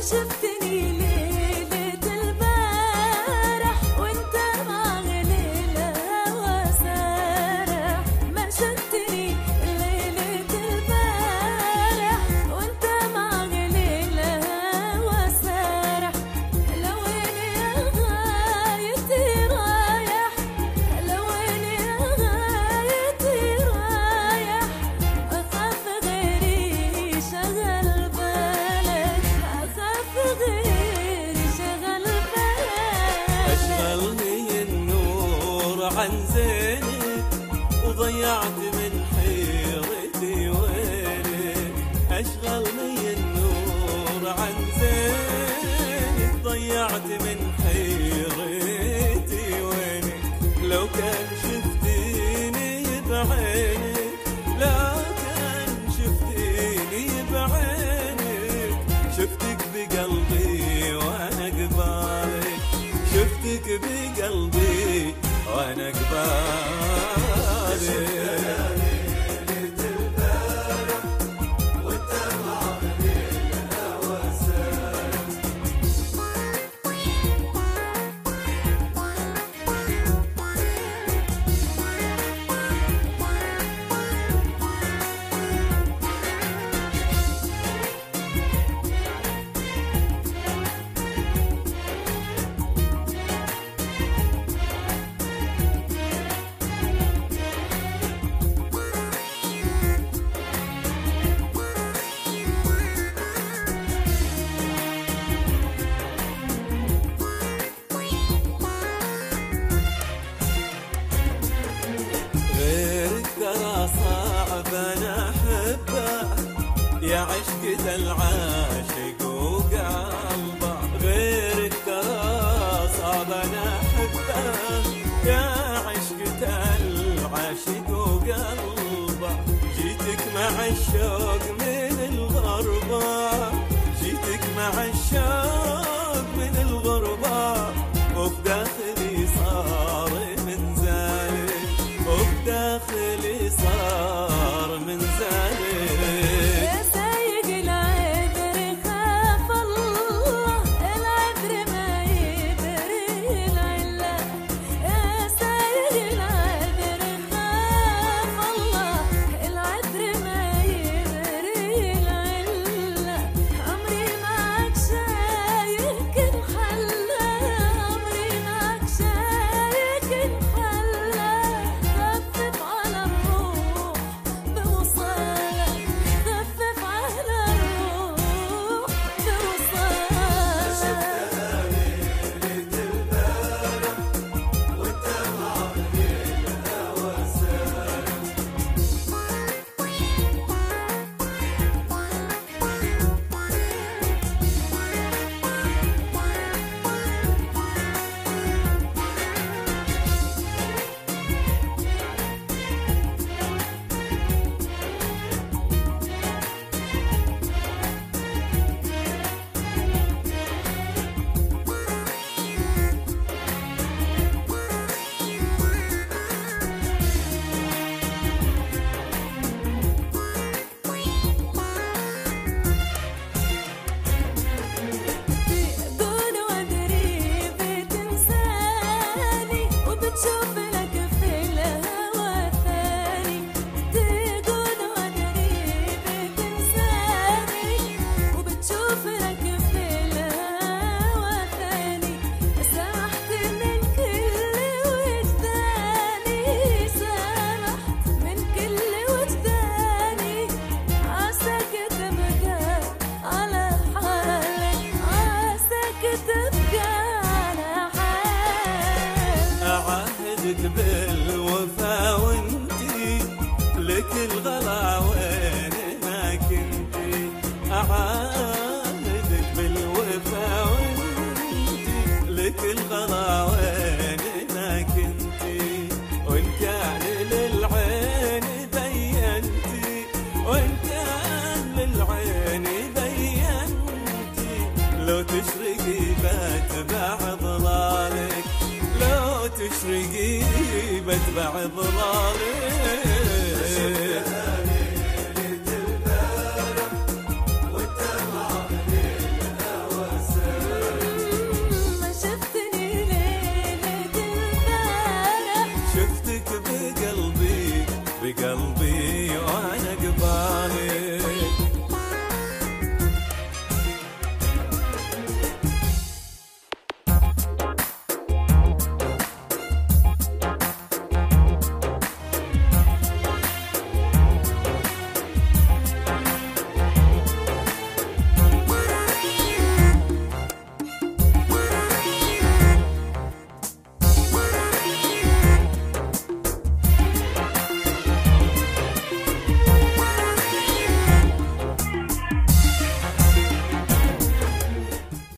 شفتني ليلة البارح وانت مع غليل الهوى سارح. ما شفتني ليلة البارح وانت مع غليل الهوى سارح. لوين يا غايتي رايح، لوين يا غايتي رايح. أخاف غيري شغل بالك، أخاف غيري شغل بالك. أشغلني النور عن زينك وضيعت من حيرتي وينك. أشغلني النور عن زينك ضيعت من حيرتي وينك. لو كان شفتيني بعينك، لو كان شفتيني بعينك، شفتك بقلبي وانا قبالك، شفتك بقلبي وانا قبالك. صعب انا احبه يا عشقة العاشق وقلبه. غيرك ترى صعب انا احبه يا عشقة العاشق وقلبه. جيتك مع الشوق من الغربه، جيتك مع الشوق من الغربه. وفي داخلي صار من زالك، وفي داخلي صار من زالك. يا سايق العذر خاف الله، العذر ما يبري العلة. يا سايق العذر خاف الله، العذر ما يبري العلة. عمري معك شايك انحلى، عمري معك شايك انحلى. خفف على الروح بوصالك، خفف على الروح بوصالك. تقول وادري بتنساني وبتشوف لك في الهوى ثاني. تقول وادري بتنساني وبتشوف لك في الهوى ثاني. سمحت من كل وجداني، سمحت من كل وجداني. عساك تبقى على حالك، عساك تبقى على حالك. أعاهدك بالوفا وانتي لك الغلا وين ما كنتي. أعاهدك بالوفا وانتي لك الغلا وين ما كنتي. وإن كان للعين بينتي، وإن كان للعين بينتي. لو تشرقي بتبع ظلالك، لو تشرقي بتبع ظلالك.